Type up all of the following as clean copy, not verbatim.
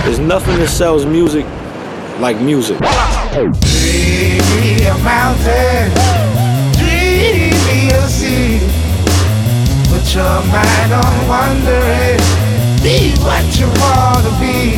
There's nothing that sells music like music. Dream me a mountain, dream me a sea. Put your mind on wondering, be what you wanna be.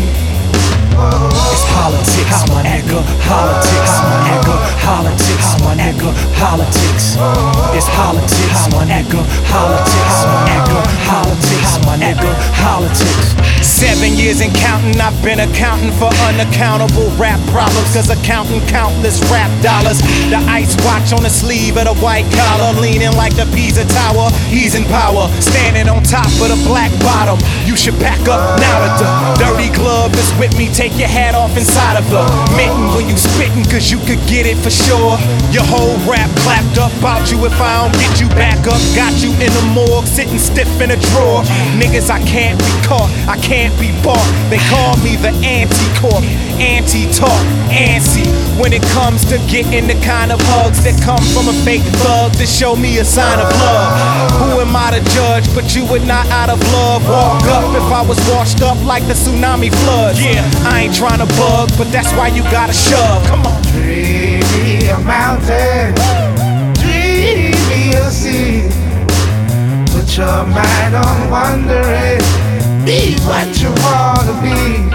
It's politics, my nigga, politics, my nigga, politics, my nigga, politics. It's politics, my nigga, politics, my nigga, politics, my nigga, politics. 7 years and counting, I've been accounting for unaccountable rap problems, cause accounting countless rap dollars. The ice watch on the sleeve of the white collar, leaning like the Pisa Tower, he's in power, standing on top of the black bottom. You should pack up now that the dirty glove is with me. Take your hat off inside of the mitten when you spittin', cause you could get it for sure. Your whole rap clapped up about you if I don't get you back up. Got you in the morgue, sitting stiff in a drawer. Niggas, I can't be caught, I can't be bought. They call me the anti-corp, anti-talk, antsy. When it comes to getting the kind of hugs that come from a fake thug to show me a sign of love. Who am I to judge, but you would not out of love walk up if I was washed up like the tsunami floods. Yeah, I ain't trying to bug, but that's why you gotta shove. Come on. Dream me a mountain, dream me a sea. Put your mind on wondering, be what you wanna be.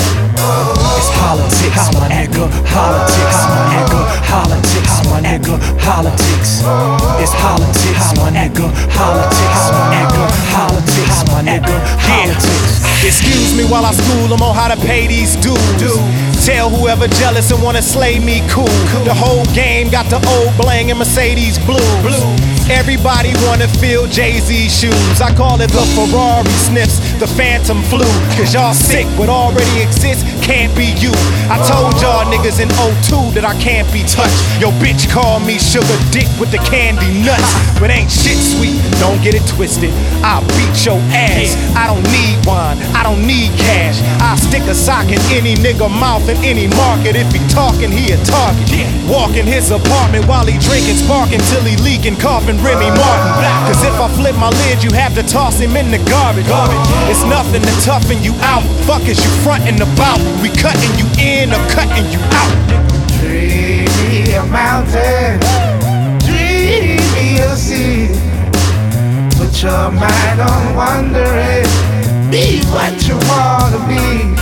It's politics, my nigga, politics, my nigga, politics, my nigga, politics. It's politics, my nigga, politics, my nigga, politics, my nigga, politics. Excuse me while I school them on how to pay these dues. Tell whoever jealous and wanna slay me cool. The whole game got the old bling and Mercedes blues. Everybody wanna feel Jay-Z's shoes. I call it the Ferrari sniffs, the phantom flu. Cause y'all sick, what already exists can't be you. I told y'all niggas in 02 that I can't be touched. Yo bitch called me sugar dick with the candy nuts. But ain't shit sweet, don't get it twisted. I'll beat your ass. I don't need wine, I don't need cash. I'll stick a sock in any nigga mouth in any market. If he talking, he a target. Walk in his apartment while he drinking, sparking till he leaking, coughing Remy Martin. Cause if I flip my lid, you have to toss him in the garbage. It's nothing to toughen you out. Fuck is you frontin' about? We cutting you in or cutting you out. Dream me a mountain, dream me a sea. Put your mind on wondering, be what you wanna be.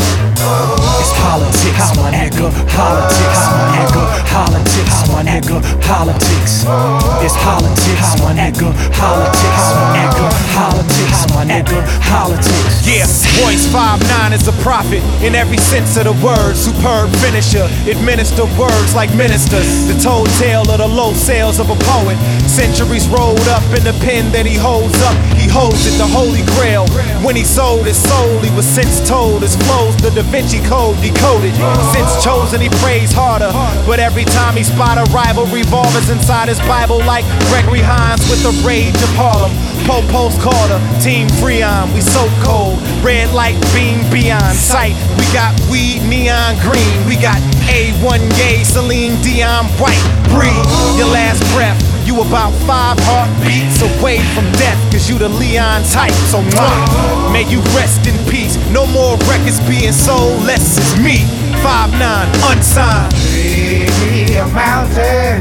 It's politics, my nigga, politics, my nigga, politics, my nigga, politics. It's politics, my nigga, politics, my nigga, politics, my nigga, politics. Yeah, Royce 5'9" is a prophet in every sense of the word. Superb finisher, administer words like ministers. The told tale of the low sales of a poet. Centuries rolled up in the pen that he holds up. He holds it, the holy grail. When he sold his soul, he was since told his flows the Da Vinci Code decoded. Since chosen, he prays harder. But every time he spot a rival, revolvers inside his Bible like Gregory Hines with the rage of Harlem. Post Carter, Team Freon, we so cold. Red light beam beyond sight. We got weed, neon green. We got A1 Yay, Celine Dion white. Breathe your last breath. You about 5 heartbeats away from death, cause you the Leon type. So may you rest in peace. No more records being sold, less is me. 5'9", unsigned. Dream me a mountain,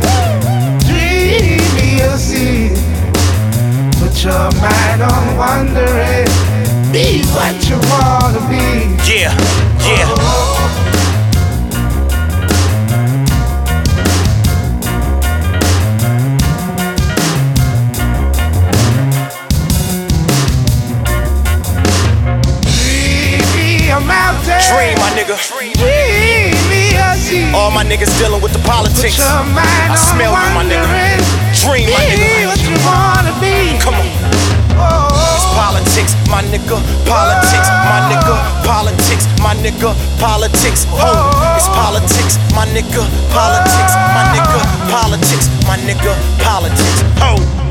dream me a sea. Put your mind on wondering, be what you wanna be. Yeah, yeah. Dream, my nigga. Dream me a sea. All my niggas dealing with the politics. Put your mind I smell you, my nigga. Dream, my be nigga. what you wanna be. Come on. It's politics, my nigga. Politics, my nigga. Politics, my nigga. Politics. Oh, it's politics, my nigga. Politics, my nigga. Politics, my nigga. Politics. Oh.